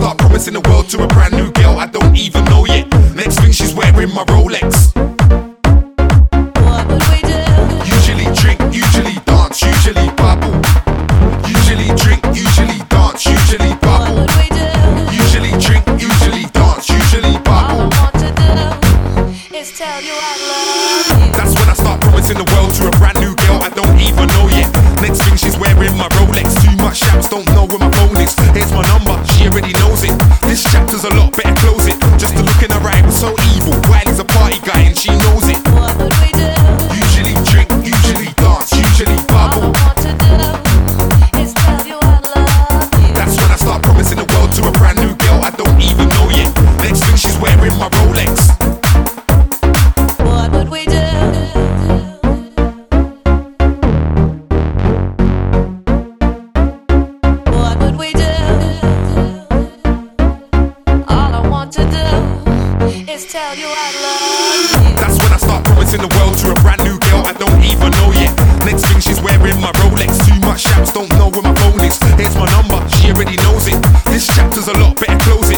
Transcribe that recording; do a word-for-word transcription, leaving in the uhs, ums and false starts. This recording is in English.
start promising the world to a brand new girl I don't even know yet. Next thing she's wearing my Rolex. What would we do? Usually drink, usually dance, usually bubble. Usually drink, usually dance, usually What bubble. would we do? Usually drink, usually dance, usually All I bubble. want to do is tell you I love you. That's when I start promising the world to a brand new girl I don't even know yet. Next thing she's wearing my Rolex. Too much shams, don't know where my phone is. Here's my number, she already knows it. This chapter's a lot, better close it. Just to look in her eye was so evil. Wiley's a party guy and she knows it. What would we do? Usually drink, usually dance, usually All I bubble. want to do is tell you I love you. That's when I start promising the world to a brand new girl I don't even know yet. Next thing she's wearing my Rolex. What would we do? What would we do? All I want to do is tell you I love you. That's when I start promising the world to a brand new girl I don't even know yet. Next thing she's wearing my Rolex. Too much shams, don't know where my phone is. Here's my number, she already knows it. This chapter's a lot, better close it.